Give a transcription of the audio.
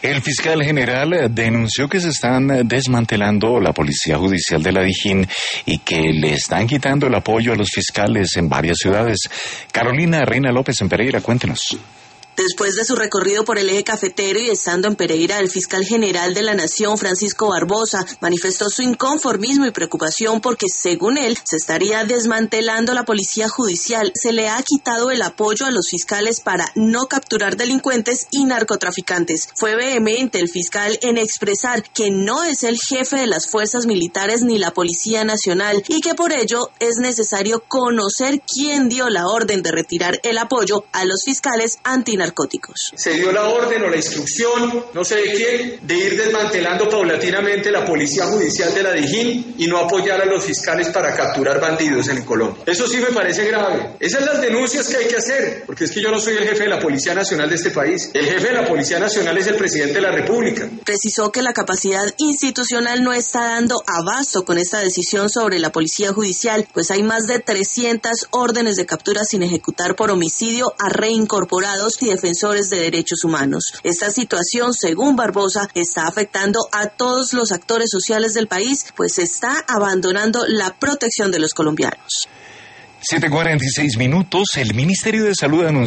El fiscal general denunció que se están desmantelando la Policía Judicial de la Dijín y que le están quitando el apoyo a los fiscales en varias ciudades. Carolina Reina López en Pereira, cuéntenos. Después de su recorrido por el eje cafetero y estando en Pereira, el fiscal general de la Nación, Francisco Barbosa, manifestó su inconformismo y preocupación porque, según él, se estaría desmantelando la policía judicial. Se le ha quitado el apoyo a los fiscales para no capturar delincuentes y narcotraficantes. Fue vehemente el fiscal en expresar que no es el jefe de las fuerzas militares ni la Policía Nacional y que por ello es necesario conocer quién dio la orden de retirar el apoyo a los fiscales antinarcóticos. Se dio la orden o la instrucción, no sé de quién, de ir desmantelando paulatinamente la Policía Judicial de la Dijín y no apoyar a los fiscales para capturar bandidos en Colombia. Eso sí me parece grave. Esas son las denuncias que hay que hacer, porque es que yo no soy el jefe de la Policía Nacional de este país. El jefe de la Policía Nacional es el presidente de la República. Precisó que la capacidad institucional no está dando abasto con esta decisión sobre la Policía Judicial, pues hay más de 300 órdenes de captura sin ejecutar por homicidio a reincorporados y defensores de derechos humanos. Esta situación, según Barbosa, está afectando a todos los actores sociales del país, pues se está abandonando la protección de los colombianos. 7:46 minutos. El Ministerio de Salud anunció